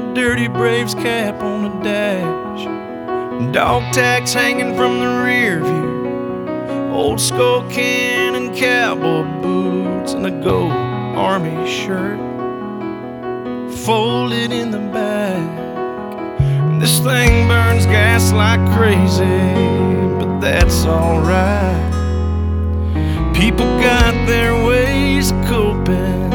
dirty Braves cap on the dash, dog tags hanging from the rear view, old skull can and cowboy boots, and a gold army shirt folded in the back. This thing burns gas like crazy, but that's alright. People got their ways of coping,